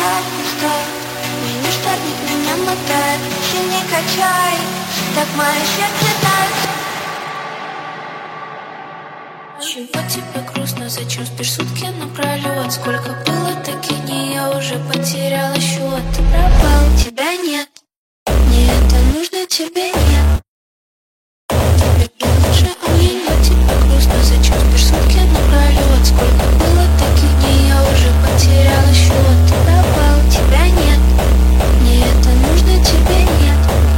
так пустой. Меня штормит, меня мотает, сильней качай, так мое сердце тает. Чего тебе грустно, зачем спишь сутки напролет? Сколько было таких дней, я уже потеряла счет. Ты пропал, тебя нет, мне это нужно, тебе нет. Тебе лучше, а мне нет. Тебе грустно, зачем спишь сутки напролет? Сколько было таких дней, я уже потеряла счет. Ты пропал, тебя нет, мне это нужно, тебе нет.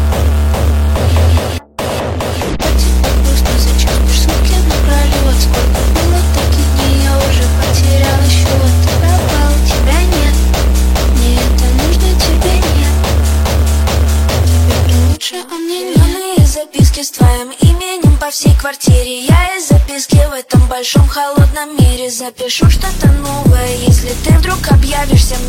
Тебе грустно, зачем спишь сутки напролет? Сколько было таких дней, я уже потеряла счет. Ты пропал, тебя нет, мне это нужно, тебе нет. Тебе лучше, а мне нет. Записки с твоим именем по всей квартире. Я из записки в этом большом холодном мире запишу что-то новое. Если ты вдруг объявишься